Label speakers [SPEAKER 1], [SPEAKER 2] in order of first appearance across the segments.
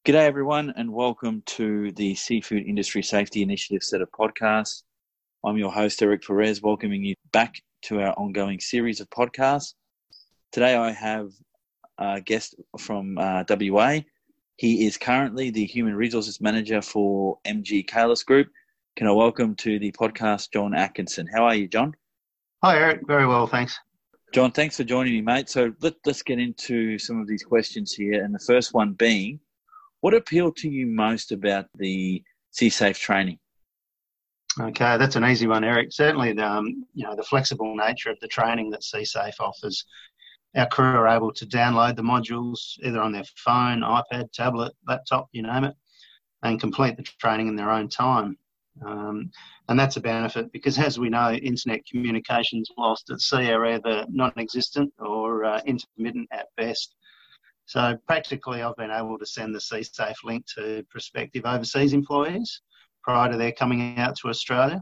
[SPEAKER 1] G'day everyone and welcome to the Seafood Industry Safety Initiative set of podcasts. I'm your host Eric Perez, welcoming you back to our ongoing series of podcasts. Today I have a guest from WA. He is currently the Human Resources Manager for MG Kalis Group. Can I welcome to the podcast John Atkinson. How are you, John?
[SPEAKER 2] Hi Eric, very well, thanks.
[SPEAKER 1] John, thanks for joining me, mate. So let's get into some of these questions here, and the first one being, what appealed to you most about the SeaSafe training?
[SPEAKER 2] Okay, that's an easy one, Eric. Certainly, the flexible nature of the training that SeaSafe offers. Our crew are able to download the modules either on their phone, iPad, tablet, laptop, you name it, and complete the training in their own time. And that's a benefit because, as we know, internet communications whilst at sea are either non-existent or intermittent at best. So practically, I've been able to send the SeaSafe link to prospective overseas employees prior to their coming out to Australia.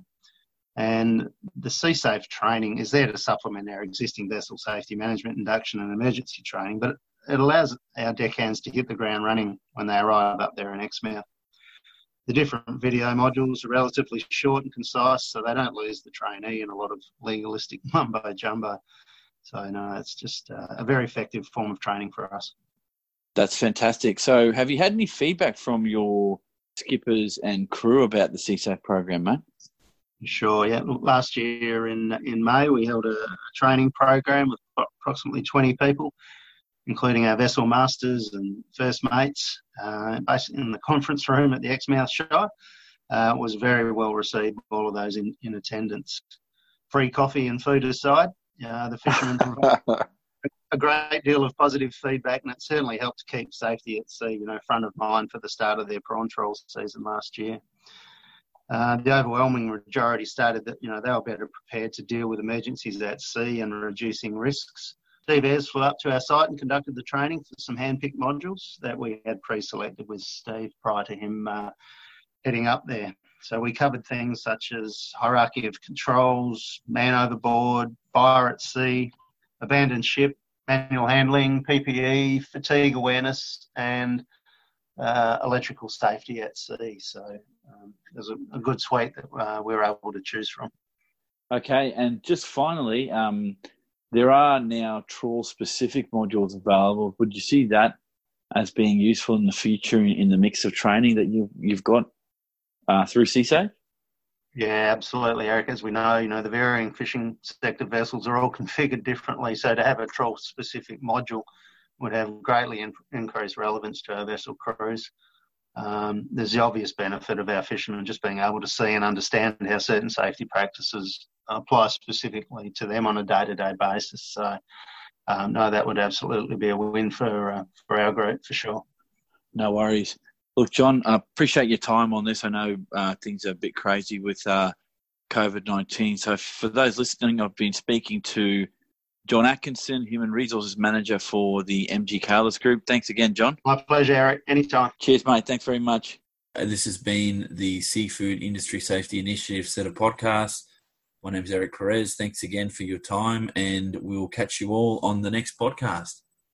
[SPEAKER 2] And the SeaSafe training is there to supplement our existing vessel safety management, induction and emergency training, but it allows our deckhands to hit the ground running when they arrive up there in Exmouth. The different video modules are relatively short and concise, so they don't lose the trainee in a lot of legalistic mumbo-jumbo. So, no, it's just a very effective form of training for us.
[SPEAKER 1] That's fantastic. So have you had any feedback from your skippers and crew about the SeaSafe program, mate?
[SPEAKER 2] Sure, yeah. Last year in May, we held a training program with approximately 20 people, including our vessel masters and first mates, basically in the conference room at the Exmouth Shire. It was very well received, all of those in attendance. Free coffee and food aside, the fishermen provided a great deal of positive feedback, and it certainly helped to keep safety at sea, front of mind for the start of their prawn trawl season last year. The overwhelming majority stated that, they were better prepared to deal with emergencies at sea and reducing risks. Steve Ayres flew up to our site and conducted the training for some hand-picked modules that we had pre-selected with Steve prior to him heading up there. So we covered things such as hierarchy of controls, man overboard, fire at sea, abandoned ship, manual handling, PPE, fatigue awareness, and electrical safety at sea. So there's a good suite that we were able to choose from.
[SPEAKER 1] Okay, and just finally, there are now trawl-specific modules available. Would you see that as being useful in the future in the mix of training that you've got through SeaSafe?
[SPEAKER 2] Yeah, absolutely, Eric. As we know, the varying fishing sector vessels are all configured differently. So to have a trawl-specific module would have greatly increased relevance to our vessel crews. There's the obvious benefit of our fishermen just being able to see and understand how certain safety practices apply specifically to them on a day-to-day basis. So, no, that would absolutely be a win for our group for sure.
[SPEAKER 1] No worries. Look, John, I appreciate your time on this. I know things are a bit crazy with COVID-19. So for those listening, I've been speaking to John Atkinson, Human Resources Manager for the MG Kalis Group. Thanks again, John.
[SPEAKER 2] My pleasure, Eric. Anytime.
[SPEAKER 1] Cheers, mate. Thanks very much.
[SPEAKER 3] This has been the Seafood Industry Safety Initiative set of podcasts. My name is Eric Perez. Thanks again for your time, and we'll catch you all on the next podcast.